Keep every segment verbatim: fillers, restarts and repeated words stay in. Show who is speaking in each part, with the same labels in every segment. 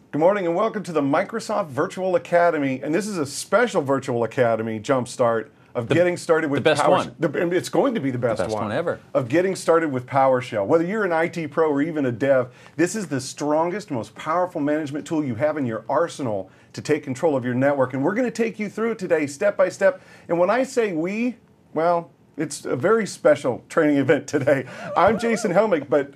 Speaker 1: Good morning and welcome to the Microsoft Virtual Academy. And this is a special Virtual Academy jumpstart of
Speaker 2: the,
Speaker 1: getting started with
Speaker 2: the best
Speaker 1: PowerShell.
Speaker 2: one.
Speaker 1: The, it's going to be the best,
Speaker 2: the best
Speaker 1: one.
Speaker 2: one ever.
Speaker 1: Of getting started with PowerShell. Whether you're an I T pro or even a dev, this is the strongest, most powerful management tool you have in your arsenal to take control of your network. And we're going to take you through it today, step by step. And when I say we, well, it's a very special training event today. I'm Jason Helmick, but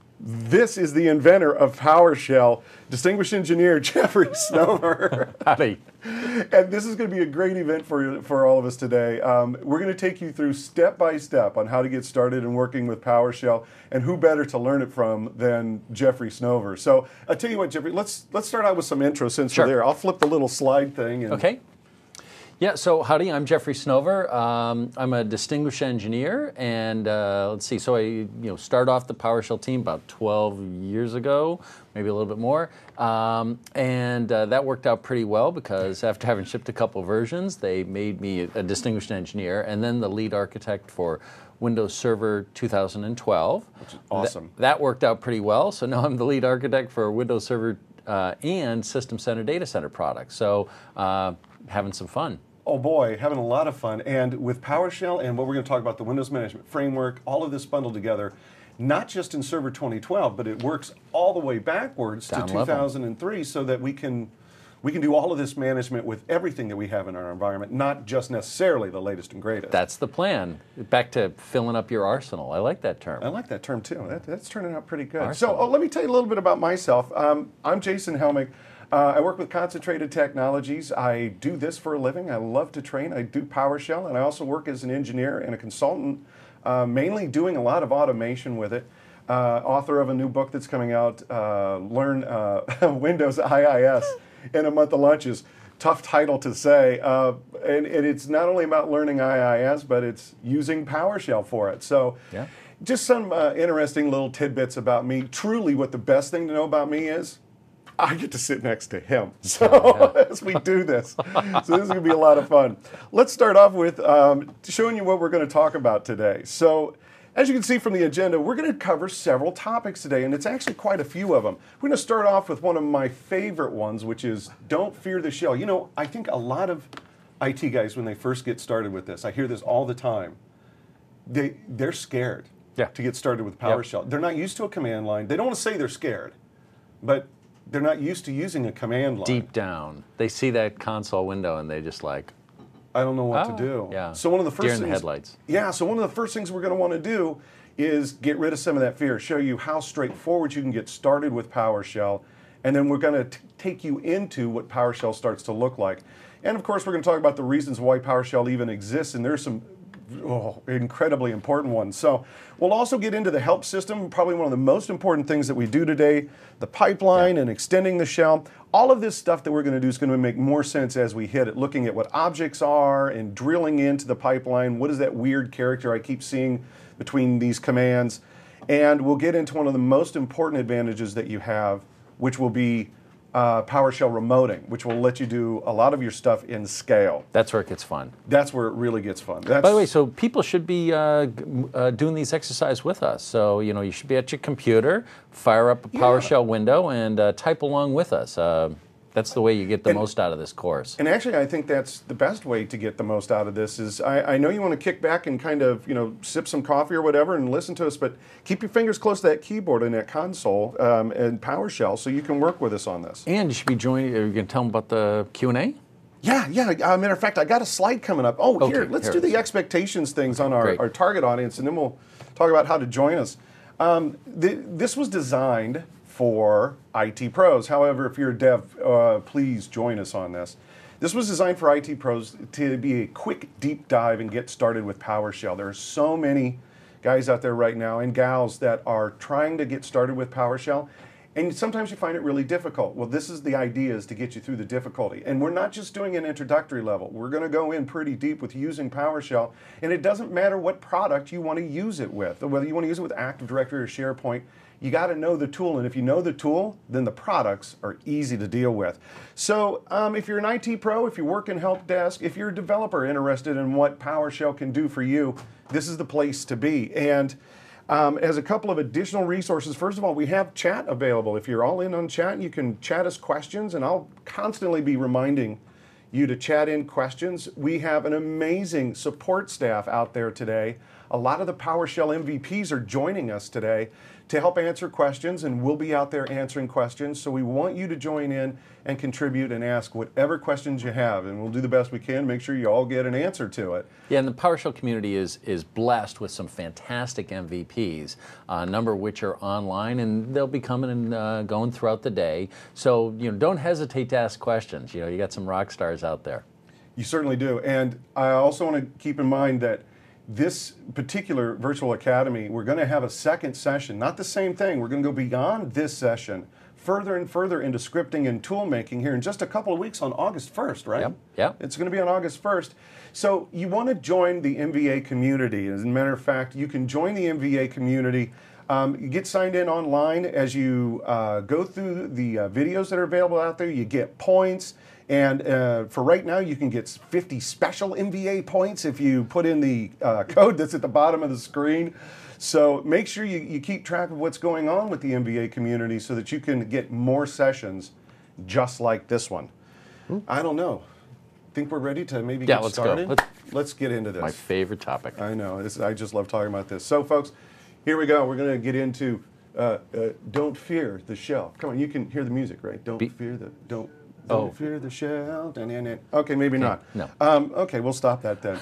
Speaker 1: this is the inventor of PowerShell, distinguished engineer Jeffrey Snover.
Speaker 2: Howdy.
Speaker 1: And this is going to be a great event for, for all of us today. Um, we're going to take you through step by step on how to get started in working with PowerShell, and who better to learn it from than Jeffrey Snover. So I'll tell you what, Jeffrey, let's, let's start out with some intro since
Speaker 2: Sure.
Speaker 1: we're there. I'll flip the little slide thing. And
Speaker 2: okay. Yeah, so howdy, I'm Jeffrey Snover. Um, I'm a distinguished engineer, and uh, let's see, so I you know started off the PowerShell team about twelve years ago, maybe a little bit more, um, and uh, that worked out pretty well because after having shipped a couple versions, they made me a distinguished engineer, and then the lead architect for Windows Server two thousand twelve.
Speaker 1: Which is awesome.
Speaker 2: Th- that worked out pretty well, so now I'm the lead architect for Windows Server uh, and System Center Data Center products, so uh, having some fun.
Speaker 1: Oh boy, having a lot of fun. And with PowerShell and what we're going to talk about, the Windows Management Framework, all of this bundled together, not just in Server twenty twelve, but it works all the way backwards
Speaker 2: Down
Speaker 1: to two thousand three so that we can we can do all of this management with everything that we have in our environment, not just necessarily the latest and greatest.
Speaker 2: That's the plan. Back to filling up your arsenal. I like that term.
Speaker 1: I like that term too. That, that's turning out pretty good.
Speaker 2: Arsenal.
Speaker 1: So oh, let me tell you a little bit about myself. Um, I'm Jason Helmick. Uh, I work with Concentrated Technologies. I do this for a living. I love to train. I do PowerShell, and I also work as an engineer and a consultant, uh, mainly doing a lot of automation with it. Uh, author of a new book that's coming out, uh, Learn uh, Windows I I S in a Month of Lunches. Tough title to say, uh, and, and it's not only about learning I I S, but it's using PowerShell for it. So,
Speaker 2: yeah. Just
Speaker 1: some uh, interesting little tidbits about me. Truly, what the best thing to know about me is, I get to sit next to him, so yeah. as we do this. So this is going to be a lot of fun. Let's start off with um, showing you what we're going to talk about today. So as you can see from the agenda, we're going to cover several topics today, and it's actually quite a few of them. We're going to start off with one of my favorite ones, which is don't fear the shell. You know, I think a lot of I T guys, when they first get started with this, I hear this all the time, they, they're scared
Speaker 2: yeah.
Speaker 1: to get started with PowerShell. Yep. They're not used to a command line. They don't want to say they're scared, but they're not used to using a command line.
Speaker 2: Deep down, they see that console window and they just like,
Speaker 1: I don't know what
Speaker 2: oh,
Speaker 1: to do.
Speaker 2: Yeah.
Speaker 1: So one of the first
Speaker 2: Deer in
Speaker 1: things,
Speaker 2: the headlights.
Speaker 1: Yeah. So one of the first things we're going to want to do is get rid of some of that fear. Show you how straightforward you can get started with PowerShell, and then we're going to take you into what PowerShell starts to look like. And of course, we're going to talk about the reasons why PowerShell even exists, and there's some Oh, incredibly important ones. So we'll also get into the help system, probably one of the most important things that we do today, the pipeline yeah. and extending the shell. All of this stuff that we're going to do is going to make more sense as we hit it, looking at what objects are and drilling into the pipeline. What is that weird character I keep seeing between these commands? And we'll get into one of the most important advantages that you have, which will be Uh, PowerShell remoting, which will let you do a lot of your stuff in scale.
Speaker 2: That's where it gets fun.
Speaker 1: That's where it really gets fun. That's
Speaker 2: By the way, so people should be uh, uh, doing these exercises with us. So, you know, you should be at your computer, fire up a PowerShell yeah. window, and uh, type along with us. Uh, That's the way you get the and, most out of this course.
Speaker 1: And actually, I think that's the best way to get the most out of this is, I, I know you want to kick back and kind of, you know, sip some coffee or whatever and listen to us, but keep your fingers close to that keyboard and that console um, and PowerShell so you can work with us on this.
Speaker 2: And you should be joining, are you going to tell them about the Q and A?
Speaker 1: Yeah, yeah. Uh, matter of fact, I got a slide coming up. Oh,
Speaker 2: okay,
Speaker 1: here, let's
Speaker 2: here
Speaker 1: do the expectations things on our,
Speaker 2: Great.
Speaker 1: our target audience, and then we'll talk about how to join us. Um, th this was designed for I T pros. However, if you're a dev, uh, please join us on this. This was designed for I T pros to be a quick deep dive and get started with PowerShell. There are so many guys out there right now and gals that are trying to get started with PowerShell, and sometimes you find it really difficult. Well, this is the idea, is to get you through the difficulty. And we're not just doing an introductory level. We're going to go in pretty deep with using PowerShell, and it doesn't matter what product you want to use it with, whether you want to use it with Active Directory or SharePoint. You got to know the tool, and if you know the tool, then the products are easy to deal with. So um, if you're an I T pro, if you work in help desk, if you're a developer interested in what PowerShell can do for you, this is the place to be. And Um, as a couple of additional resources, first of all, we have chat available. If you're all in on chat, you can chat us questions, and I'll constantly be reminding you to chat in questions. We have an amazing support staff out there today. A lot of the PowerShell M V Ps are joining us today to help answer questions, and we'll be out there answering questions. So we want you to join in and contribute and ask whatever questions you have, and we'll do the best we can to make sure you all get an answer to it.
Speaker 2: Yeah, and the PowerShell community is is blessed with some fantastic M V Ps, a number of which are online, and they'll be coming and uh, going throughout the day. So, you know, don't hesitate to ask questions. You know, you got some rock stars out there.
Speaker 1: You certainly do. And I also want to keep in mind that this particular virtual academy, we're going to have a second session, not the same thing. We're going to go beyond this session, further and further into scripting and tool making here in just a couple of weeks on August first, right?
Speaker 2: Yep, yep.
Speaker 1: It's going to be on August first. So you want to join the M V A community. As a matter of fact, you can join the M V A community. Um, you get signed in online as you uh, go through the uh, videos that are available out there. You get points. And uh, for right now, you can get fifty special M V A points if you put in the uh, code that's at the bottom of the screen. So make sure you, you keep track of what's going on with the M V A community so that you can get more sessions just like this one. Hmm. I don't know. Think we're ready to maybe
Speaker 2: yeah,
Speaker 1: get
Speaker 2: let's
Speaker 1: started?
Speaker 2: Go. Let's,
Speaker 1: let's get into this.
Speaker 2: My favorite topic.
Speaker 1: I know. This, I just love talking about this. So, folks, here we go. We're going to get into uh, uh, Don't Fear the Shell. Come on, you can hear the music, right? Don't Be fear the... Don't... Don't
Speaker 2: oh.
Speaker 1: fear the shell. Okay, maybe not.
Speaker 2: No.
Speaker 1: Um, okay, we'll stop that then.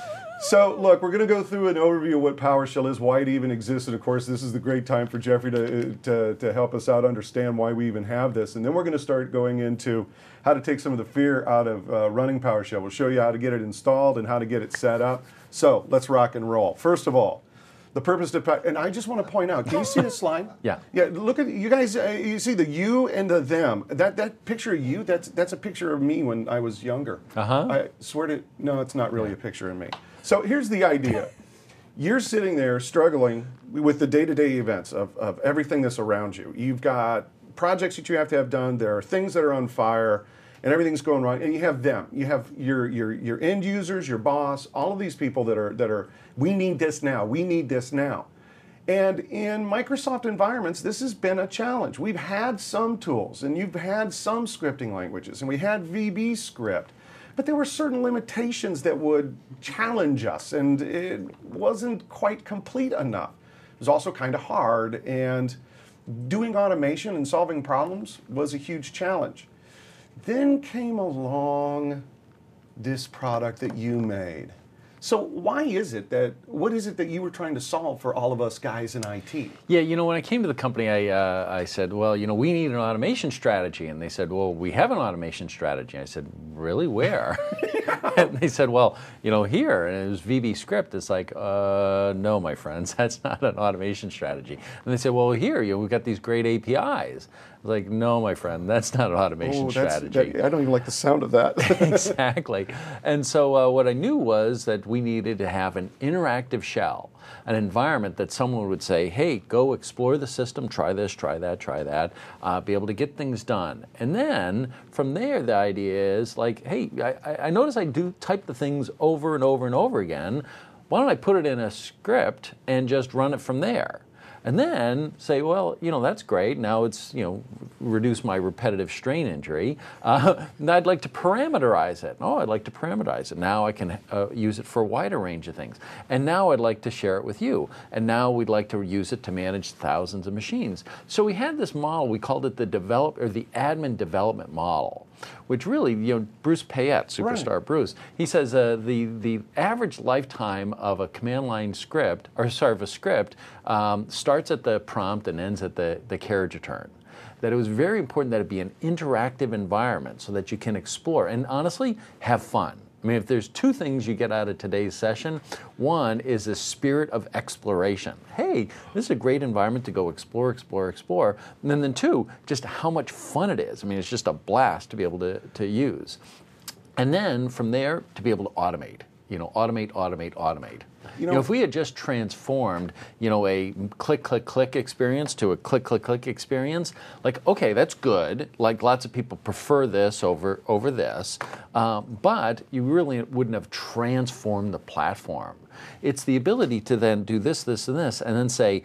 Speaker 1: So, look, we're going to go through an overview of what PowerShell is, why it even exists, and of course, this is the great time for Jeffrey to, to, to help us out understand why we even have this. And then we're going to start going into how to take some of the fear out of uh, running PowerShell. We'll show you how to get it installed and how to get it set up. So, let's rock and roll. First of all, the purpose to, and I just want to point out, can you see the slide?
Speaker 2: Yeah.
Speaker 1: Yeah, look at, you guys, uh, you see the you and the them. That that picture of you, that's that's a picture of me when I was younger.
Speaker 2: Uh-huh.
Speaker 1: I swear to, no, it's not really a picture of me. So here's the idea. You're sitting there struggling with the day-to-day events of, of everything that's around you. You've got projects that you have to have done. There are things that are on fire, and everything's going wrong. And you have them. You have your your your end users, your boss, all of these people that are that are. We need this now. We need this now. And in Microsoft environments, this has been a challenge. We've had some tools, and you've had some scripting languages, and we had V B script. But there were certain limitations that would challenge us, and it wasn't quite complete enough. It was also kind of hard, and doing automation and solving problems was a huge challenge. Then came along this product that you made. So why is it that, what is it that you were trying to solve for all of us guys in I T?
Speaker 2: Yeah, you know, when I came to the company, I, uh, I said, well, you know, we need an automation strategy. And they said, well, we have an automation strategy. I said, really, where? And they said, well, you know, here. And it was V B script. It's like, uh, no, my friends, that's not an automation strategy. And they said, well, here, you know, we've got these great A P Is. I was like, no, my friend, that's not an automation
Speaker 1: oh, that's,
Speaker 2: strategy.
Speaker 1: That, I don't even like the sound of that.
Speaker 2: Exactly. And so uh, what I knew was that we needed to have an interactive shell, an environment that someone would say, hey, go explore the system, try this, try that, try that, uh, be able to get things done. And then from there, the idea is like, hey, I, I notice I do type the things over and over and over again. Why don't I put it in a script and just run it from there? And then say, well, you know, that's great. Now it's, you know, reduce my repetitive strain injury. Uh, and I'd like to parameterize it. Oh, I'd like to parameterize it. Now I can uh, use it for a wider range of things. And now I'd like to share it with you. And now we'd like to use it to manage thousands of machines. So we had this model. We called it the develop or the admin development model, which really, you know, Bruce Payette, superstar right. Bruce, he says uh, the the average lifetime of a command line script, or sorry, of a script, um, starts at the prompt and ends at the, the carriage return. That it was very important that it be an interactive environment so that you can explore and honestly have fun. I mean, if there's two things you get out of today's session, one is the spirit of exploration. Hey, this is a great environment to go explore, explore, explore. And then, then two, just how much fun it is. I mean, it's just a blast to be able to, to use. And then from there, to be able to automate. You know, automate, automate, automate.
Speaker 1: You
Speaker 2: You
Speaker 1: know-
Speaker 2: know, if we had just transformed, you know, a click, click, click experience to a click, click, click experience, like, okay, that's good. Like, lots of people prefer this over over this, um, but you really wouldn't have transformed the platform. It's the ability to then do this, this, and this, and then say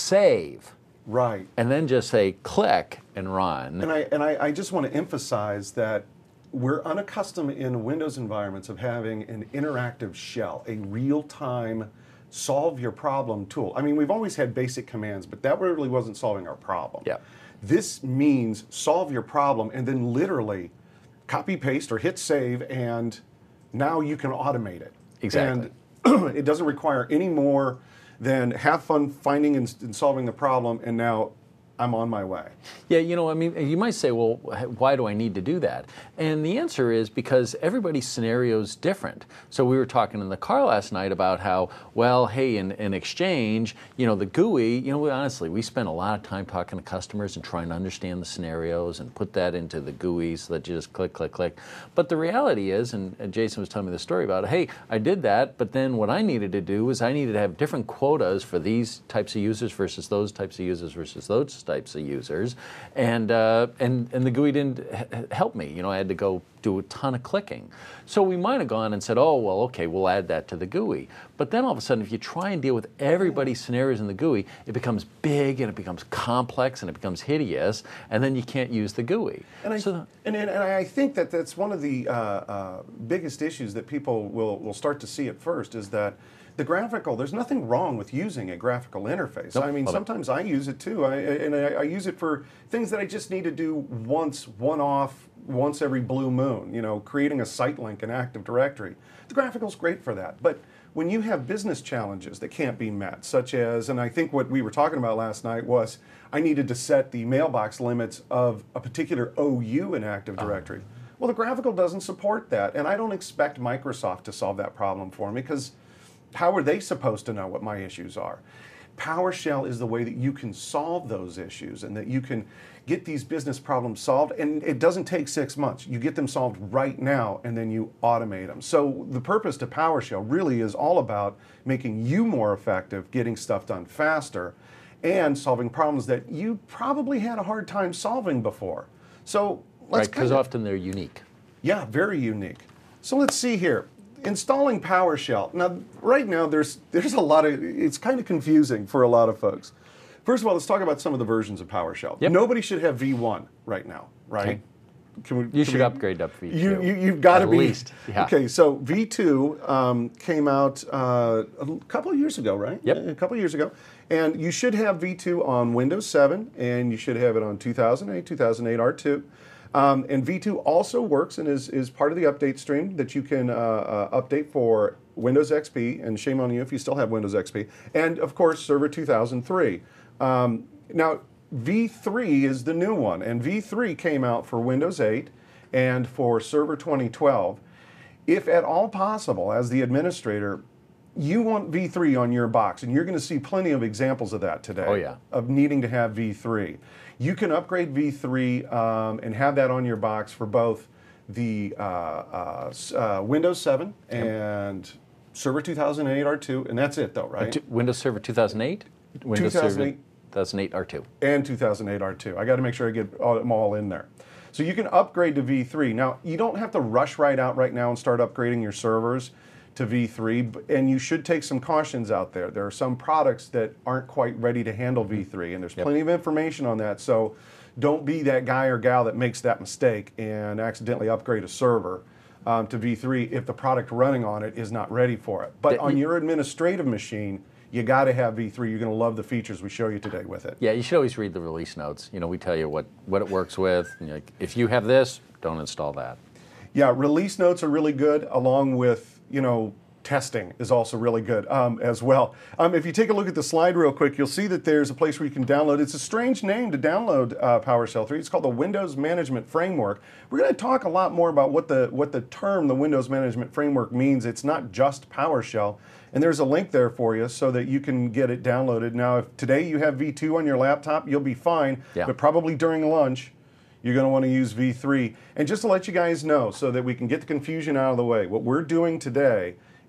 Speaker 2: save,
Speaker 1: Right.
Speaker 2: and then just say click and run.
Speaker 1: And I and I, I just want to emphasize that we're unaccustomed in Windows environments of having an interactive shell, a real-time solve your problem tool. I mean, we've always had basic commands, but that really wasn't solving our problem.
Speaker 2: Yeah.
Speaker 1: This means solve your problem and then literally copy paste or hit save, and now you can automate it.
Speaker 2: Exactly.
Speaker 1: And it doesn't require any more than have fun finding and, and solving the problem, and now I'm on my way.
Speaker 2: Yeah, you know, I mean, you might say, well, wh- why do I need to do that? And the answer is because everybody's scenario is different. So we were talking in the car last night about how, well, hey, in, in Exchange, you know, the G U I, you know, we, honestly, we spend a lot of time talking to customers and trying to understand the scenarios and put that into the G U I so that you just click, click, click. But the reality is, and, and Jason was telling me the story about, hey, I did that, but then what I needed to do was I needed to have different quotas for these types of users versus those types of users versus those types of users, and uh, and and the G U I didn't h- help me. You know, I had to go do a ton of clicking. So we might have gone and said, oh, well, okay, we'll add that to the G U I. But then all of a sudden, if you try and deal with everybody's scenarios in the G U I, it becomes big and it becomes complex and it becomes hideous, and then you can't use the G U I.
Speaker 1: And I,
Speaker 2: so,
Speaker 1: and, and I think that that's one of the uh, uh, biggest issues that people will, will start to see at first is that the graphical, there's nothing wrong with using a graphical interface.
Speaker 2: Nope,
Speaker 1: I mean,
Speaker 2: love it.
Speaker 1: sometimes I use it too, I, and I, I use it for things that I just need to do once, one off, once every blue moon, you know, creating a site link in Active Directory. The graphical's great for that. But when you have business challenges that can't be met, such as, and I think what we were talking about last night was, I needed to set the mailbox limits of a particular O U in Active Directory. Uh-huh. Well, the graphical doesn't support that, and I don't expect Microsoft to solve that problem for me, because how are they supposed to know what my issues are? PowerShell is the way that you can solve those issues and that you can get these business problems solved, and it doesn't take six months. You get them solved right now and then you automate them. So the purpose to PowerShell really is all about making you more effective, getting stuff done faster, and solving problems that you probably had a hard time solving before. So let's
Speaker 2: right, because
Speaker 1: kinda,
Speaker 2: often they're unique.
Speaker 1: yeah, very unique. So let's see here. Installing PowerShell. Now, right now, there's there's a lot of, it's kind of confusing for a lot of folks. First of all, let's talk about some of the versions of PowerShell.
Speaker 2: Yep.
Speaker 1: Nobody should have V one right now, right?
Speaker 2: Okay.
Speaker 1: Can we,
Speaker 2: You
Speaker 1: can
Speaker 2: should
Speaker 1: we,
Speaker 2: upgrade up V two.
Speaker 1: You, you, you've got to
Speaker 2: At
Speaker 1: be.
Speaker 2: least, yeah.
Speaker 1: Okay, so V two um, came out uh, a couple of years ago, right?
Speaker 2: Yep.
Speaker 1: A couple of years ago. And you should have V two on Windows seven, and you should have it on two thousand eight, two thousand eight R two. Um, and V two also works and is, is part of the update stream that you can uh, uh, update for Windows X P, and shame on you if you still have Windows X P, and of course Server two thousand three. Um, now V three is the new one, and V three came out for Windows eight and for Server twenty twelve. If at all possible, as the administrator, you want V three on your box, and you're going to see plenty of examples of that today.
Speaker 2: Oh, yeah.
Speaker 1: Of needing to have V three. You can upgrade V three um, and have that on your box for both the uh, uh, uh, Windows seven and Server two thousand eight R two, and that's it though, right?
Speaker 2: Uh, t- Windows Server two thousand eight? Windows
Speaker 1: two thousand eight.
Speaker 2: Server two thousand eight R two.
Speaker 1: And two thousand eight R two. I got to make sure I get all, them all in there. So you can upgrade to V three. Now, you don't have to rush right out right now and start upgrading your servers to V three, and you should take some cautions out there. There are some products that aren't quite ready to handle V three, and there's
Speaker 2: Yep.
Speaker 1: plenty of information on that, so don't be that guy or gal that makes that mistake and accidentally upgrade a server um, to V three if the product running on it is not ready for it. But
Speaker 2: That-
Speaker 1: on your administrative machine, you got to have V three. You're going to love the features we show you today with it.
Speaker 2: Yeah, you should always read the release notes. You know, we tell you what, what it works with. And you're like, if you have this, don't install that.
Speaker 1: Yeah, release notes are really good, along with, you know, testing is also really good um, as well. Um, if you take a look at the slide real quick, you'll see that there's a place where you can download. It's a strange name to download uh, PowerShell three. It's called the Windows Management Framework. We're going to talk a lot more about what the what the term the Windows Management Framework means. It's not just PowerShell. And there's a link there for you so that you can get it downloaded. Now, if today you have V two on your laptop, you'll be fine.
Speaker 2: Yeah.
Speaker 1: But probably during lunch, you're going to want to use V three. And just to let you guys know, so that we can get the confusion out of the way, what we're doing today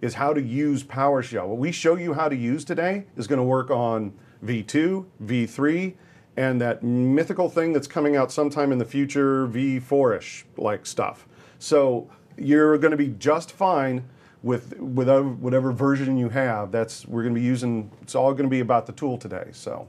Speaker 1: is how to use PowerShell. What we show you how to use today is going to work on V two, V three, and that mythical thing that's coming out sometime in the future, V four-ish like stuff. So you're going to be just fine with whatever, whatever version you have. That's we're going to be using. It's all going to be about the tool today. So,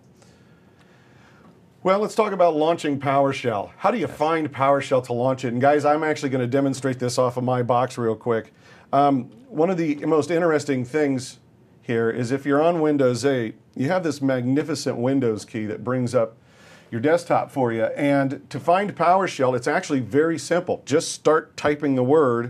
Speaker 1: well, let's talk about launching PowerShell. How do you find PowerShell to launch it? And guys, I'm actually going to demonstrate this off of my box real quick. Um, one of the most interesting things here is if you're on Windows eight, you have this magnificent Windows key that brings up your desktop for you. And to find PowerShell, it's actually very simple. Just start typing the word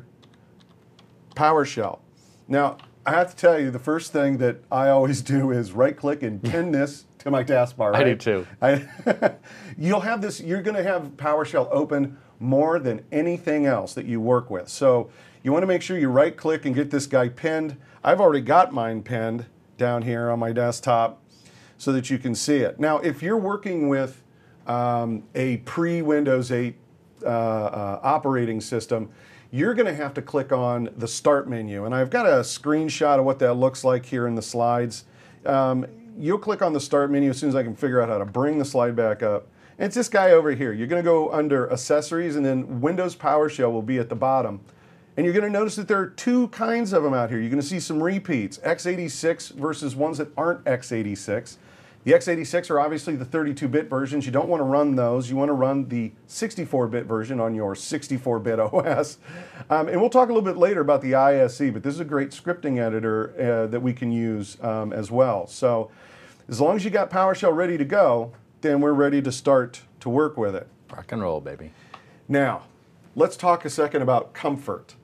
Speaker 1: PowerShell. Now, I have to tell you, the first thing that I always do is right-click and pin this to my taskbar. Right?
Speaker 2: I do too.
Speaker 1: I, you'll have this. You're going to have PowerShell open more than anything else that you work with. So you want to make sure you right-click and get this guy pinned. I've already got mine pinned down here on my desktop so that you can see it. Now, if you're working with um, a pre-Windows eight uh, uh, operating system, you're going to have to click on the Start menu. And I've got a screenshot of what that looks like here in the slides. Um, you'll click on the Start menu as soon as I can figure out how to bring the slide back up. And it's this guy over here. You're going to go under Accessories, and then Windows PowerShell will be at the bottom. And you're going to notice that there are two kinds of them out here. You're going to see some repeats, x eighty-six versus ones that aren't x eighty-six. The x eighty-six are obviously the thirty-two bit versions. You don't want to run those. You want to run the sixty-four bit version on your sixty-four bit O S. Um, and we'll talk a little bit later about the I S E, but this is a great scripting editor uh, that we can use um, as well. So as long as you got PowerShell ready to go, then we're ready to start to work with it.
Speaker 2: Rock and roll, baby.
Speaker 1: Now, let's talk a second about comfort.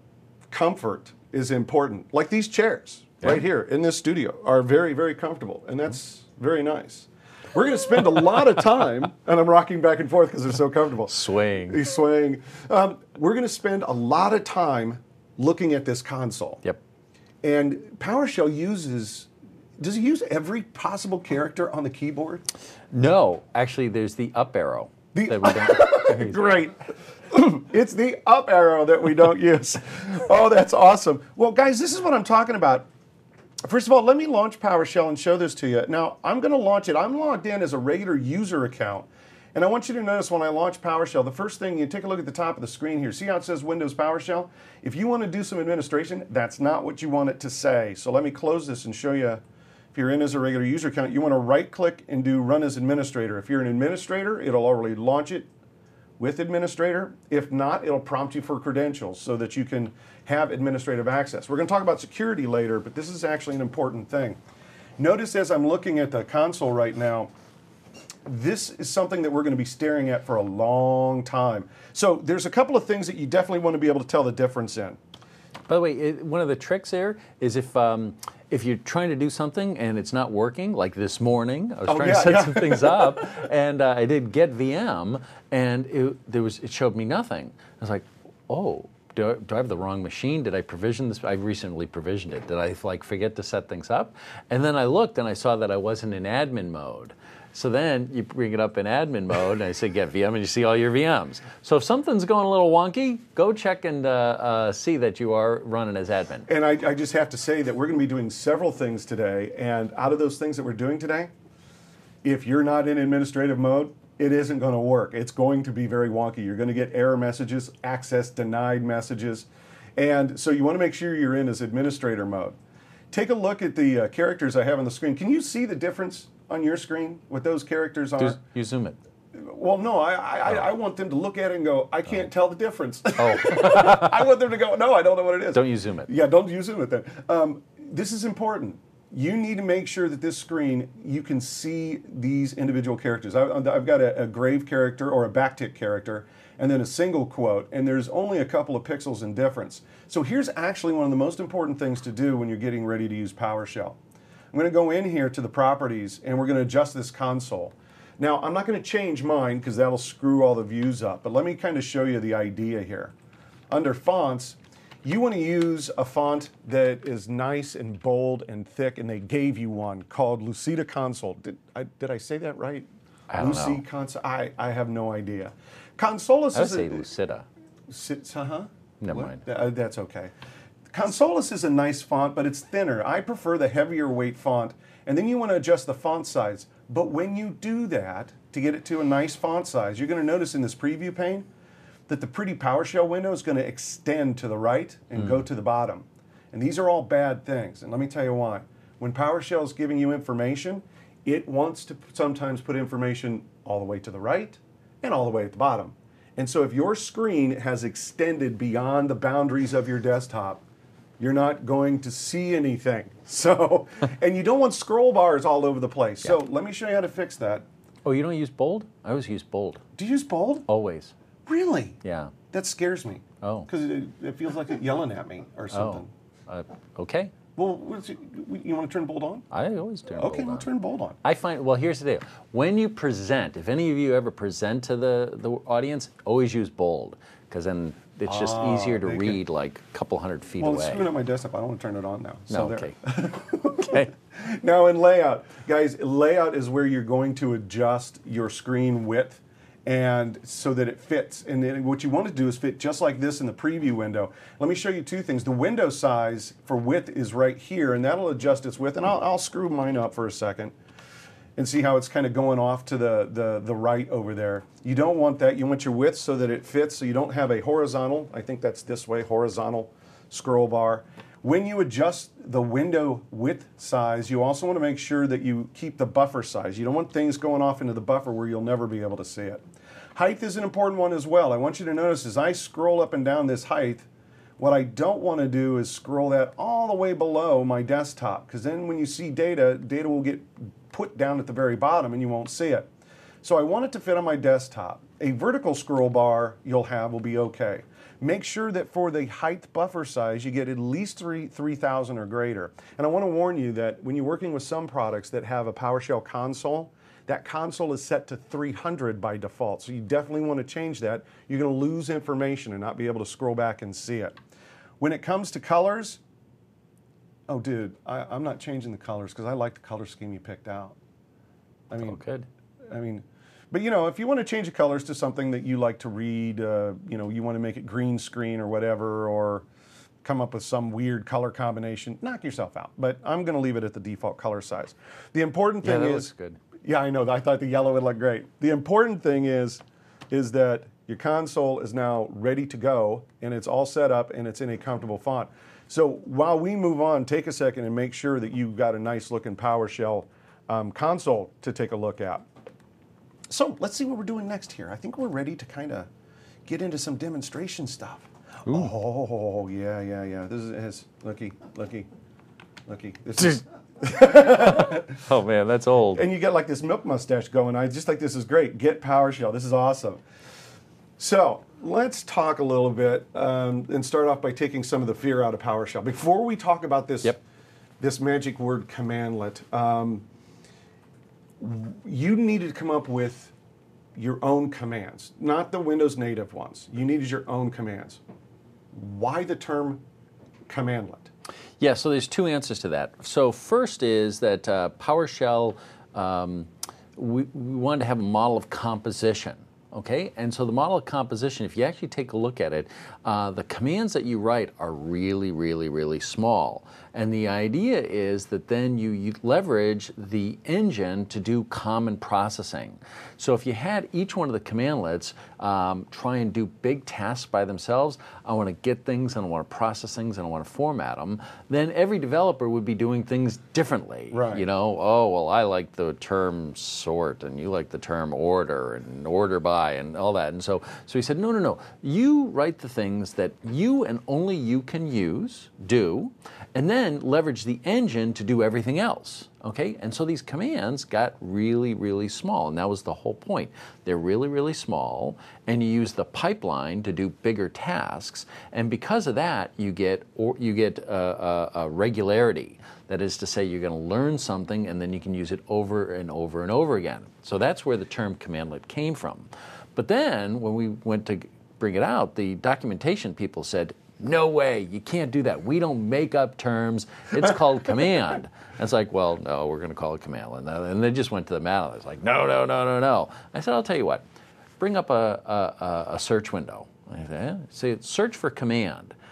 Speaker 1: Comfort is important. Like these chairs
Speaker 2: Yeah.
Speaker 1: right here in this studio are very, very comfortable, and that's very nice. We're going to spend a lot of time, and I'm rocking back and forth because they're so comfortable.
Speaker 2: Swaying.
Speaker 1: He's swaying. Um, we're going to spend a lot of time looking at this console.
Speaker 2: Yep.
Speaker 1: And PowerShell uses, does it use every possible character on the keyboard?
Speaker 2: No, actually, there's the up arrow.
Speaker 1: The-
Speaker 2: that we don't
Speaker 1: Great. It's the up arrow that we don't use. Oh, that's awesome. Well, guys, this is what I'm talking about. First of all, let me launch PowerShell and show this to you. Now, I'm going to launch it. I'm logged in as a regular user account. And I want you to notice when I launch PowerShell, the first thing, you take a look at the top of the screen here. See how it says Windows PowerShell? If you want to do some administration, that's not what you want it to say. So let me close this and show you. If you're in as a regular user account, you want to right-click and do Run as Administrator. If you're an administrator, it'll already launch it with administrator. If not, it'll prompt you for credentials so that you can have administrative access. We're going to talk about security later, but this is actually an important thing. Notice as I'm looking at the console right now, this is something that we're going to be staring at for a long time. So there's a couple of things that you definitely want to be able to tell the difference in.
Speaker 2: By the way, it, one of the tricks there is if um, if you're trying to do something and it's not working, like this morning, I was
Speaker 1: Oh,
Speaker 2: trying
Speaker 1: yeah,
Speaker 2: to set
Speaker 1: yeah.
Speaker 2: some things up, and uh, I did get V M, and it, there was it showed me nothing. I was like, oh, do I, do I have the wrong machine? Did I provision this? I recently provisioned it. Did I like forget to set things up? And then I looked and I saw that I wasn't in admin mode. So then you bring it up in admin mode, and I say get V M, and you see all your V Ms. So if something's going a little wonky, go check and uh, uh, see that you are running as admin.
Speaker 1: And I, I just have to say that we're going to be doing several things today, and out of those things that we're doing today, if you're not in administrative mode, it isn't going to work. It's going to be very wonky. You're going to get error messages, access denied messages, and so you want to make sure you're in as administrator mode. Take a look at the uh, characters I have on the screen. Can you see the difference on your screen what those characters are?
Speaker 2: Do, you zoom it.
Speaker 1: Well, no, I, I, I want them to look at it and go, I can't tell the difference.
Speaker 2: Oh.
Speaker 1: I want them to go, no, I don't know what it is.
Speaker 2: Don't you zoom it.
Speaker 1: Yeah, don't you zoom it then. Um, this is important. You need to make sure that this screen, you can see these individual characters. I, I've got a, a grave character or a backtick character, and then a single quote, and there's only a couple of pixels in difference. So here's actually one of the most important things to do when you're getting ready to use PowerShell. I'm going to go in here to the properties, and we're going to adjust this console. Now, I'm not going to change mine because that'll screw all the views up, but let me kind of show you the idea here. Under fonts, you want to use a font that is nice and bold and thick, and they gave you one called Lucida Console. Did I, did I say that right?
Speaker 2: I don't
Speaker 1: Lucy
Speaker 2: know.
Speaker 1: Console. I, I have no idea. Consolus
Speaker 2: I would
Speaker 1: is
Speaker 2: say
Speaker 1: a,
Speaker 2: Lucida.
Speaker 1: Sit, uh-huh.
Speaker 2: Never
Speaker 1: What?
Speaker 2: mind.
Speaker 1: Uh, that's okay. Consolus is a nice font, but it's thinner. I prefer the heavier weight font. And then you want to adjust the font size. But when you do that, to get it to a nice font size, you're going to notice in this preview pane that the pretty PowerShell window is going to extend to the right and mm. go to the bottom. And these are all bad things. And let me tell you why. When PowerShell is giving you information, it wants to sometimes put information all the way to the right and all the way at the bottom. And so if your screen has extended beyond the boundaries of your desktop, you're not going to see anything. So, and you don't want scroll bars all over the place. Yeah. So let me show you how to fix that.
Speaker 2: Oh, you don't use bold? I always use bold.
Speaker 1: Do you use bold?
Speaker 2: Always.
Speaker 1: Really?
Speaker 2: Yeah.
Speaker 1: That scares me.
Speaker 2: Oh.
Speaker 1: Because it, it feels like it's yelling at me or something.
Speaker 2: Oh. Uh, okay.
Speaker 1: Well, what's it, you want to turn bold on?
Speaker 2: I always turn
Speaker 1: okay,
Speaker 2: bold on.
Speaker 1: Okay, we'll turn bold on.
Speaker 2: I find, well, here's the deal. When you present, if any of you ever present to the, the audience, always use bold, because then it's just
Speaker 1: ah,
Speaker 2: easier to read
Speaker 1: can...
Speaker 2: like a couple hundred feet
Speaker 1: well,
Speaker 2: away.
Speaker 1: Well, it's screwing up my desktop. I don't want to turn it on now. So
Speaker 2: no, okay. Okay.
Speaker 1: Now in layout, guys, layout is where you're going to adjust your screen width and so that it fits. And then what you want to do is fit just like this in the preview window. Let me show you two things. The window size for width is right here, and that'll adjust its width. And I'll, I'll screw mine up for a second and see how it's kind of going off to the, the, the right over there. You don't want that. You want your width so that it fits, so you don't have a horizontal, I think that's this way, horizontal scroll bar. When you adjust the window width size, you also want to make sure that you keep the buffer size. You don't want things going off into the buffer where you'll never be able to see it. Height is an important one as well. I want you to notice as I scroll up and down this height, what I don't want to do is scroll that all the way below my desktop, because then when you see data, data will get put down at the very bottom and you won't see it. So I want it to fit on my desktop. A vertical scroll bar you'll have will be okay. Make sure that for the height buffer size, you get at least three thousand or greater. And I want to warn you that when you're working with some products that have a PowerShell console, that console is set to three hundred by default. So you definitely want to change that. You're going to lose information and not be able to scroll back and see it. When it comes to colors, oh, dude, I, I'm not changing the colors because I like the color scheme you picked out. I mean,
Speaker 2: oh, good.
Speaker 1: I mean, but you know, if you want to change the colors to something that you like to read, uh, you know, you want to make it green screen or whatever, or come up with some weird color combination, knock yourself out. But I'm going to leave it at the default color size. The important thing
Speaker 2: yeah, that
Speaker 1: is,
Speaker 2: looks good.
Speaker 1: Yeah, I know. I thought the yellow would look great. The important thing is, is that your console is now ready to go, and it's all set up, and it's in a comfortable font. So while we move on, take a second and make sure that you've got a nice looking PowerShell um, console to take a look at. So let's see what we're doing next here. I think we're ready to kind of get into some demonstration stuff. Ooh. Oh, yeah, yeah, yeah. This is his, looky, looky, looky. This is...
Speaker 2: Oh man, that's old.
Speaker 1: And you get like this milk mustache going. I just think this is great. Get PowerShell. This is awesome. So let's talk a little bit um, and start off by taking some of the fear out of PowerShell. Before we talk about this,
Speaker 2: yep.
Speaker 1: this magic word commandlet, um, you needed to come up with your own commands, not the Windows native ones. You needed your own commands. Why the term commandlet?
Speaker 2: Yeah, so there's two answers to that. So first is that uh, PowerShell, um, we, we wanted to have a model of composition. Okay, and so the model of composition, if you actually take a look at it, uh, the commands that you write are really, really, really small. And the idea is that then you, you leverage the engine to do common processing. So if you had each one of the commandlets um, try and do big tasks by themselves, I want to get things and I want to process things and I want to format them, then every developer would be doing things differently.
Speaker 1: Right.
Speaker 2: You know, oh, well, I like the term sort and you like the term order and order by and all that. And so, so he said, no, no, no. You write the things that you and only you can use, do, and then leverage the engine to do everything else. Okay? And so these commands got really, really small. And that was the whole point. They're really, really small, and you use the pipeline to do bigger tasks. And because of that, you get, or, you get a, a, a regularity. That is to say, you're going to learn something, and then you can use it over and over and over again. So that's where the term commandlet came from. But then, when we went to bring it out, the documentation people said, no way, you can't do that. We don't make up terms. It's called command. And it's like, well, no, we're going to call it commandlet. And they just went to the manual. It's like, no, no, no, no, no. I said, I'll tell you what. Bring up a, a, a search window. I said, eh? Say, search for command.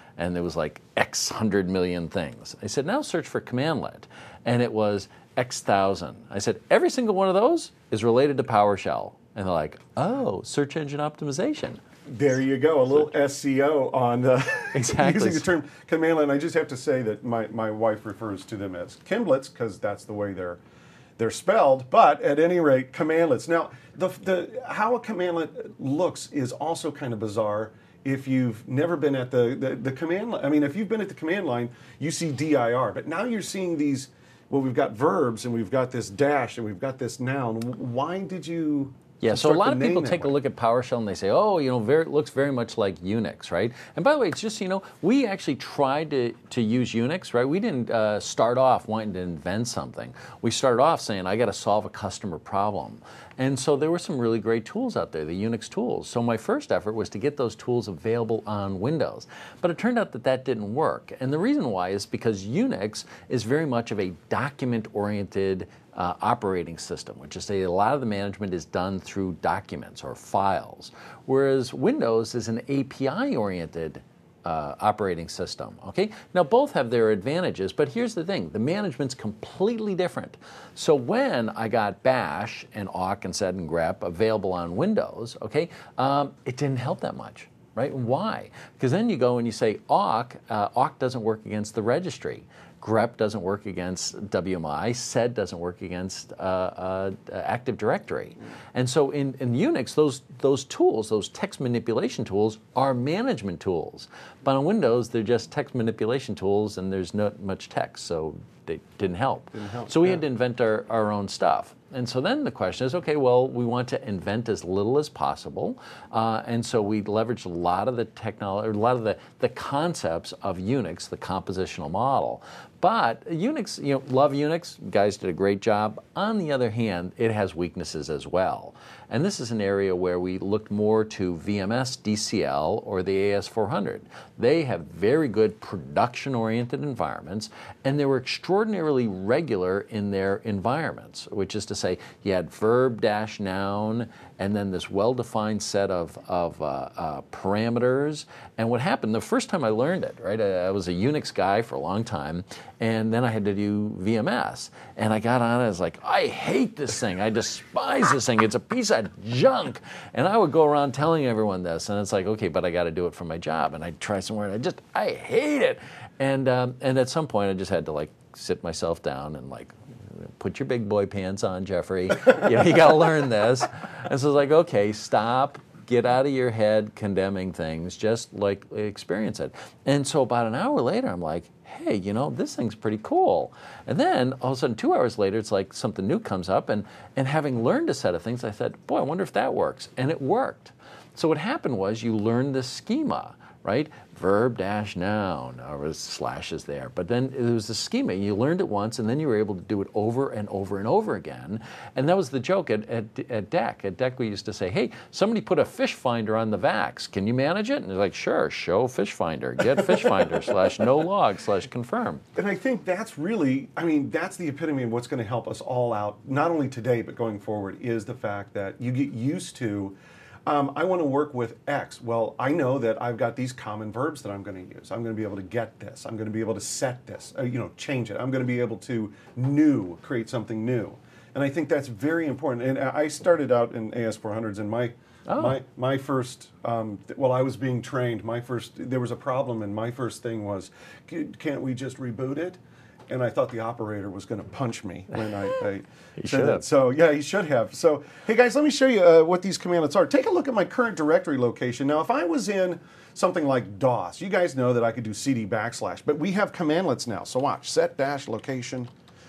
Speaker 2: and there was like X hundred million things. I said, now search for commandlet, and it was X thousand. I said, every single one of those is related to PowerShell. And they're like, oh, search engine optimization.
Speaker 1: There you go, a little S E O on uh,
Speaker 2: exactly.
Speaker 1: using the term commandlet. And I just have to say that my, my wife refers to them as Kimblets because that's the way they're they're spelled. But at any rate, commandlets. Now, the the how a commandlet looks is also kind of bizarre. If you've never been at the, the, the command line, I mean, if you've been at the command line, you see D I R. But now you're seeing these, well, we've got verbs and we've got this dash and we've got this noun. Why did you...
Speaker 2: Yeah, so a lot of people take a look at PowerShell and they say, oh, you know, very, it looks very much like Unix, right? And by the way, it's just, you know, we actually tried to, to use Unix, right? We didn't uh, start off wanting to invent something. We started off saying, I got to solve a customer problem. And so there were some really great tools out there, the Unix tools. So my first effort was to get those tools available on Windows. But it turned out that that didn't work. And the reason why is because Unix is very much of a document-oriented Uh, operating system, which is say a lot of the management is done through documents or files, whereas Windows is an A P I-oriented uh, operating system. Okay, now both have their advantages, but here's the thing: the management's completely different. So when I got Bash and awk and sed and grep available on Windows, okay, um, it didn't help that much. Right? Why? Because then you go and you say awk, uh, awk doesn't work against the registry. grep doesn't work against W M I, sed doesn't work against uh, uh, Active Directory. And so in, in Unix, those, those tools, those text manipulation tools, are management tools. But on Windows, they're just text manipulation tools, and there's not much text, so they didn't help.
Speaker 1: Didn't help.
Speaker 2: So we
Speaker 1: yeah.
Speaker 2: had to invent our, our own stuff. And so then the question is, okay, well, we want to invent as little as possible. Uh, and so we leveraged a lot of the technology, a lot of the, the concepts of Unix, the compositional model. But Unix, you know, love Unix. You guys did a great job. On the other hand, it has weaknesses as well. And this is an area where we looked more to V M S D C L or the A S four hundred. They have very good production-oriented environments, and they were extraordinarily regular in their environments, which is to say you had verb dash noun and then this well-defined set of, of uh, uh, parameters. And what happened, the first time I learned it, right, I, I was a Unix guy for a long time, and then I had to do V M S. And I got on it, I was like, I hate this thing. I despise this thing. It's a piece of junk. And I would go around telling everyone this, and it's like, okay, but I got to do it for my job. And I'd try somewhere, and I just, I hate it. And, um, and at some point, I just had to, like, sit myself down and, like, put your big boy pants on, Jeffrey. You know, you got to learn this. And so it's like, okay, stop. Get out of your head condemning things. Just like experience it. And so about an hour later, I'm like, hey, you know, this thing's pretty cool. And then all of a sudden, two hours later, it's like something new comes up. And, and having learned a set of things, I said, boy, I wonder if that works. And it worked. So what happened was you learned this schema, right? Verb dash noun, or slashes there. But then it was the schema. You learned it once, and then you were able to do it over and over and over again. And that was the joke at, at, at D E C. At D E C, we used to say, hey, somebody put a fish finder on the VAX. Can you manage it? And they're like, sure, show fish finder. Get fish finder slash no log slash confirm.
Speaker 1: And I think that's really, I mean, that's the epitome of what's going to help us all out, not only today, but going forward, is the fact that you get used to, Um, I want to work with X. Well, I know that I've got these common verbs that I'm going to use. I'm going to be able to get this. I'm going to be able to set this, uh, you know, change it. I'm going to be able to new, create something new. And I think that's very important. And I started out in A S four hundreds, and my,
Speaker 2: oh.
Speaker 1: my, my first, um, while I was being trained, my first, there was a problem, and my first thing was, can't we just reboot it? And I thought the operator was going to punch me when I, I said that. So yeah, he should have. So hey guys, let me show you uh, what these commandlets are. Take a look at my current directory location. Now, if I was in something like DOS, you guys know that I could do cd backslash, but we have commandlets now. So watch, set dash location,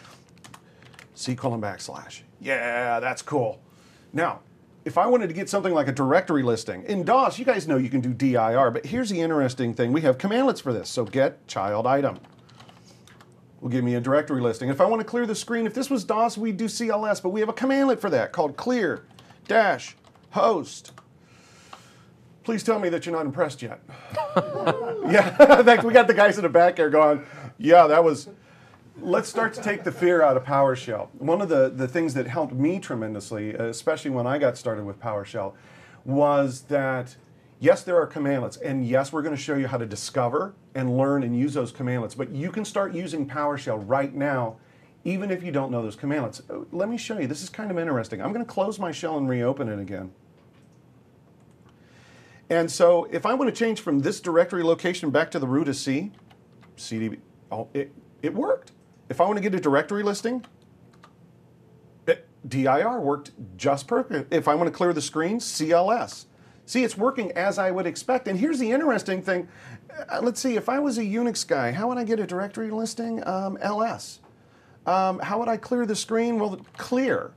Speaker 1: c colon backslash. Yeah, that's cool. Now, if I wanted to get something like a directory listing, in DOS, you guys know you can do dir, but here's the interesting thing. We have commandlets for this. So get child item will give me a directory listing. If I want to clear the screen, if this was DOS, we'd do C L S, but we have a commandlet for that called clear dash host. Please tell me that you're not impressed yet. Yeah, in fact, we got the guys in the back there going, yeah, that was, let's start to take the fear out of PowerShell. One of the, the things that helped me tremendously, especially when I got started with PowerShell, was that Yes, there are commandlets, and yes, we're going to show you how to discover and learn and use those commandlets, but you can start using PowerShell right now, even if you don't know those commandlets. Let me show you. This is kind of interesting. I'm going to close my shell and reopen it again. And so if I want to change from this directory location back to the root of C, C D B, oh, it, it worked. If I want to get a directory listing, it, dir worked just perfect. If I want to clear the screen, C L S. See, it's working as I would expect. And here's the interesting thing. Uh, let's see, if I was a Unix guy, how would I get a directory listing? Um, L S. Um, how would I clear the screen? Well, clear.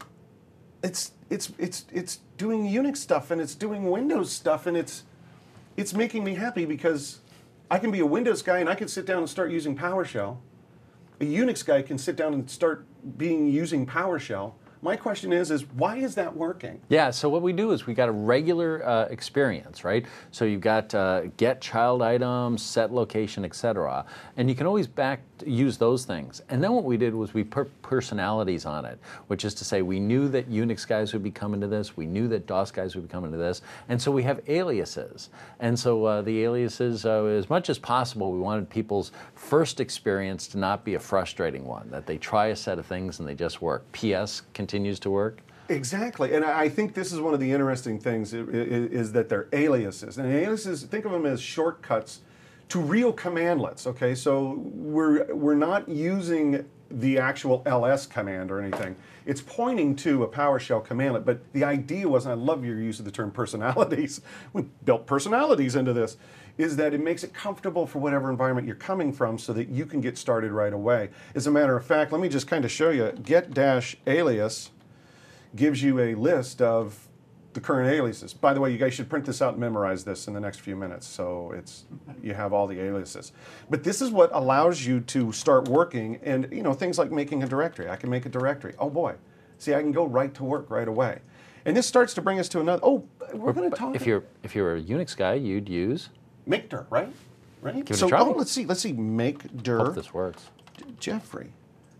Speaker 1: It's it's it's it's doing Unix stuff, and it's doing Windows stuff, and it's it's making me happy because I can be a Windows guy and I can sit down and start using PowerShell. A Unix guy can sit down and start being using PowerShell. My question is, is why is that working?
Speaker 2: Yeah, so what we do is we got a regular uh, experience, right? So you've got uh, get child items, set location, et cetera. And you can always back use those things. And then what we did was we put personalities on it, which is to say we knew that Unix guys would be coming to this, we knew that DOS guys would be coming to this, and so we have aliases. And so uh, the aliases, uh, as much as possible, we wanted people's first experience to not be a frustrating one, that they try a set of things and they just work. P S continues to work.
Speaker 1: Exactly, and I think this is one of the interesting things is, is that they're aliases. And aliases, think of them as shortcuts to real commandlets, okay? So we're, we're not using the actual L S command or anything. It's pointing to a PowerShell commandlet, but the idea was, and I love your use of the term personalities, we built personalities into this, is that it makes it comfortable for whatever environment you're coming from so that you can get started right away. As a matter of fact, let me just kind of show you, get-alias gives you a list of the current aliases. By the way, you guys should print this out and memorize this in the next few minutes, so it's you have all the aliases. But this is what allows you to start working, and you know things like making a directory. I can make a directory. Oh boy, see, I can go right to work right away. And this starts to bring us to another. Oh, we're going to talk.
Speaker 2: If you're if you're a Unix guy, you'd use
Speaker 1: make dir, right? Right.
Speaker 2: Give it
Speaker 1: so
Speaker 2: a try.
Speaker 1: oh, let's see. Let's see. Make dir.
Speaker 2: Hope this works.
Speaker 1: Jeffrey.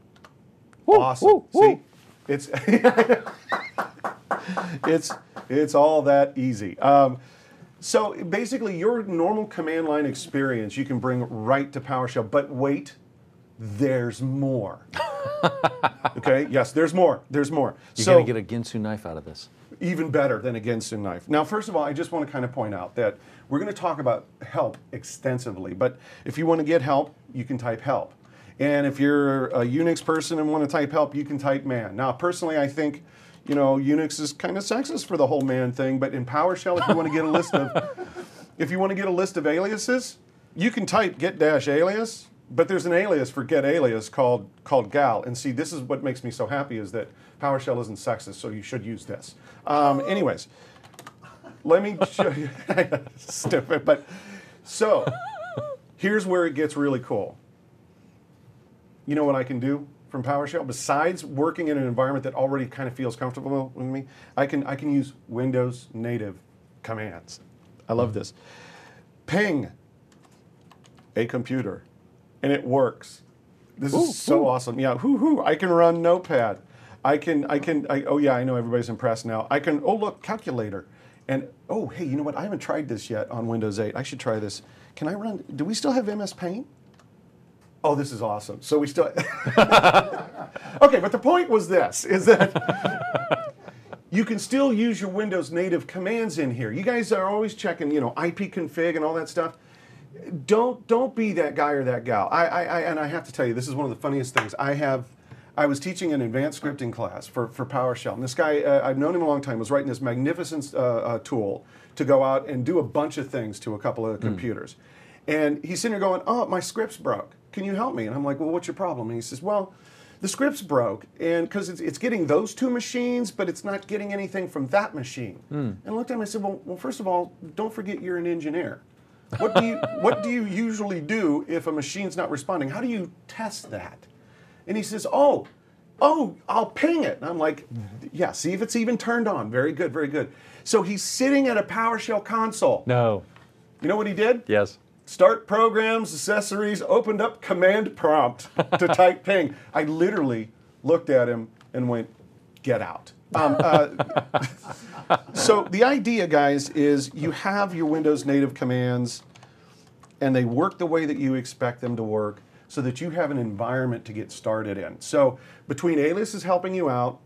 Speaker 2: Woo,
Speaker 1: Awesome.
Speaker 2: woo, woo.
Speaker 1: See, it's it's it's all that easy. Um, so basically, your normal command line experience you can bring right to PowerShell. But wait, there's more. Okay. Yes, there's more. There's more.
Speaker 2: You're
Speaker 1: so,
Speaker 2: going to get a Ginsu knife out of this.
Speaker 1: Even better than a Ginsu knife. Now, first of all, I just want to kind of point out that we're going to talk about help extensively. But if you want to get help, you can type help. And if you're a Unix person and want to type help, you can type man. Now, personally, I think, you know, Unix is kind of sexist for the whole man thing. But in PowerShell, if you want to get a list of, if you want to get a list of aliases, you can type get dash alias. But there's an alias for get alias called called gal. And see, this is what makes me so happy is that PowerShell isn't sexist, so you should use this. Um, anyways, let me show you. Stupid, but so here's where it gets really cool. You know what I can do from PowerShell besides working in an environment that already kind of feels comfortable with me? I can I can use Windows native commands. I love this. Ping a computer, and it works. This
Speaker 2: ooh,
Speaker 1: is so
Speaker 2: ooh.
Speaker 1: awesome. Yeah, hoo hoo. I can run Notepad. I can I can I, oh yeah, I know everybody's impressed now. I can oh look, calculator. And oh hey, you know what? I haven't tried this yet on Windows eight. I should try this. Can I run do we still have M S Paint? Oh, this is awesome. So we still okay, but the point was this is that you can still use your Windows native commands in here. You guys are always checking, you know, ipconfig and all that stuff. Don't don't be that guy or that gal. I, I, I and I have to tell you, this is one of the funniest things. I have, I was teaching an advanced scripting class for, for PowerShell, and this guy, uh, I've known him a long time, was writing this magnificent uh, uh, tool to go out and do a bunch of things to a couple of mm. computers. And he's sitting there going, oh, my script's broke. Can you help me? And I'm like, well, what's your problem? And he says, well, the script's broke, and because it's, it's getting those two machines, but it's not getting anything from that machine. Mm. And I looked at him and I said, well, well, first of all, don't forget you're an engineer. What do you what do you usually do if a machine's not responding? How do you test that? And he says, oh, oh, I'll ping it. And I'm like, yeah, see if it's even turned on. Very good, very good. So he's sitting at a PowerShell console.
Speaker 2: No.
Speaker 1: You know what he did?
Speaker 2: Yes.
Speaker 1: Start programs, accessories, opened up command prompt to type ping. I literally looked at him and went, get out. Um, uh, So the idea, guys, is you have your Windows native commands, and they work the way that you expect them to work, so that you have an environment to get started in. So between Aliases helping you out,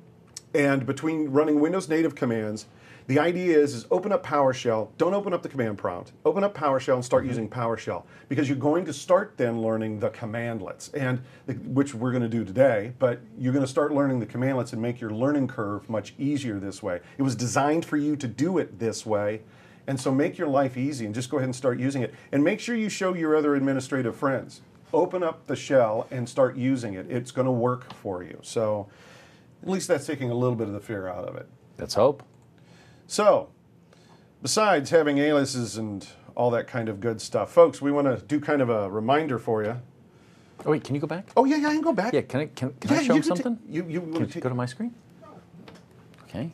Speaker 1: and between running Windows native commands, the idea is, is open up PowerShell. Don't open up the command prompt. Open up PowerShell and start mm-hmm. using PowerShell, because you're going to start then learning the commandlets, and the, which we're going to do today. But you're going to start learning the commandlets and make your learning curve much easier this way. It was designed for you to do it this way, and so make your life easy and just go ahead and start using it. And make sure you show your other administrative friends. Open up the shell and start using it. It's going to work for you. So at least that's taking a little bit of the fear out of it.
Speaker 2: Let's hope.
Speaker 1: So, besides having aliases and all that kind of good stuff, folks, we want to do kind of a reminder for you.
Speaker 2: Oh, wait, can you go back?
Speaker 1: Oh, yeah, yeah, I can go back.
Speaker 2: Yeah, can I, can, can
Speaker 1: yeah,
Speaker 2: I show
Speaker 1: you
Speaker 2: them
Speaker 1: can
Speaker 2: something?
Speaker 1: You, you
Speaker 2: can you go to my screen? Okay.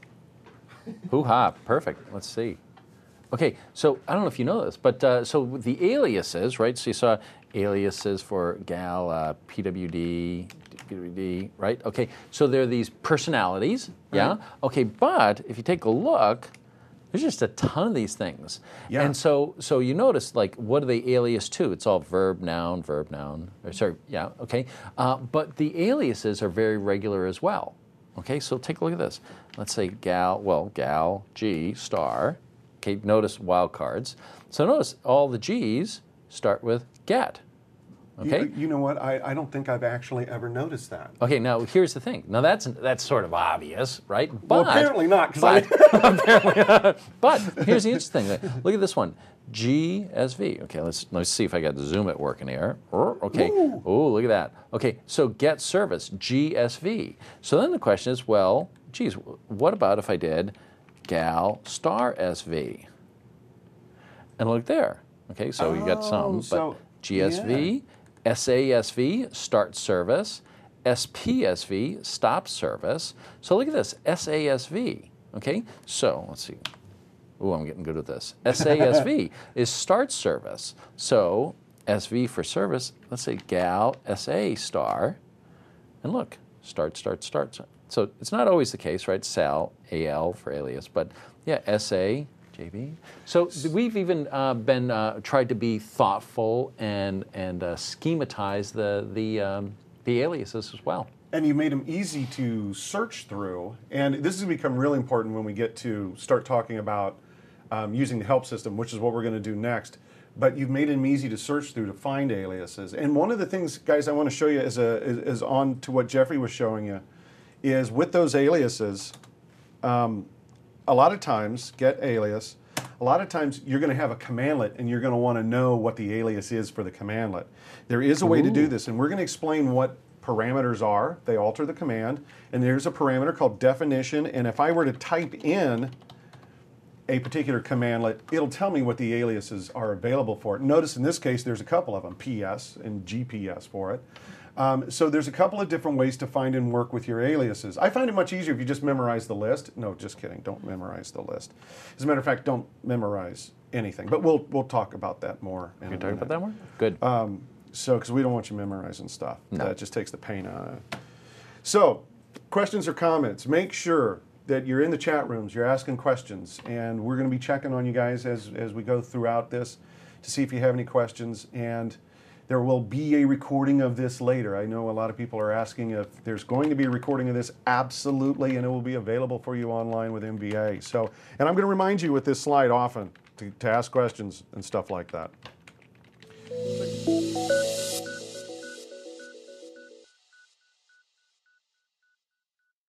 Speaker 2: Hoo-ha, perfect. Let's see. Okay, so I don't know if you know this, but uh, so the aliases, right? So you saw aliases for gal, uh, P W D, P W D, right? Okay, so there are these personalities, yeah? Right. Okay, but if you take a look, there's just a ton of these things.
Speaker 1: Yeah.
Speaker 2: And so so you notice, like, what are they alias to? It's all verb, noun, verb, noun. Or, sorry, yeah, okay. Uh, but the aliases are very regular as well. Okay, so take a look at this. Let's say gal, well, gal, G, star. Okay, notice wildcards. So notice all the G's start with get. Okay.
Speaker 1: You, you know what? I, I don't think I've actually ever noticed that.
Speaker 2: Okay, now here's the thing. Now that's that's sort of obvious, right? But,
Speaker 1: well, apparently not.
Speaker 2: But,
Speaker 1: I...
Speaker 2: apparently, but here's the interesting thing. Look at this one. G S V. Okay, let's let's see if I got the zoom it working here. Okay. Oh, look at that. Okay, so get service, G S V. So then the question is, well, geez, what about if I did gal star S V? And look there. Okay, so oh, you got some, but
Speaker 1: so,
Speaker 2: G S V, yeah. S A S V, start service, S P S V, stop service. So look at this, S A S V. Okay, so let's see. Ooh, I'm getting good at this. S A S V is start service. So S V for service, let's say gal S A star, and look, start, start, start. So it's not always the case, right? Sal, A L for alias, but yeah, S A, J B. So we've even uh, been uh, tried to be thoughtful and and uh, schematize the the um, the aliases as well.
Speaker 1: And you made them easy to search through. And this has become really important when we get to start talking about um, using the help system, which is what we're going to do next. But you've made them easy to search through to find aliases. And one of the things, guys, I want to show you is, a, is, is on to what Jeffrey was showing you, is with those aliases, um, a lot of times, get alias, a lot of times you're going to have a commandlet and you're going to want to know what the alias is for the commandlet. There is a way Ooh. to do this, and we're going to explain what parameters are. They alter the command, and there's a parameter called definition, and if I were to type in a particular commandlet, it'll tell me what the aliases are available for it. Notice in this case there's a couple of them, P S and G P S for it. Um, so there's a couple of different ways to find and work with your aliases. I find it much easier if you just memorize the list. No, just kidding, don't memorize the list. As a matter of fact, don't memorize anything, but we'll, we'll talk about that more.
Speaker 2: Can you talk about that more? Good.
Speaker 1: Um, So, because we don't want you memorizing stuff.
Speaker 2: No.
Speaker 1: That just takes the pain out of it. So, questions or comments, make sure that you're in the chat rooms, you're asking questions, and we're going to be checking on you guys as, as we go throughout this to see if you have any questions, and there will be a recording of this later. I know a lot of people are asking if there's going to be a recording of this. Absolutely, and it will be available for you online with M B A. So, and I'm going to remind you with this slide often to, to ask questions and stuff like that.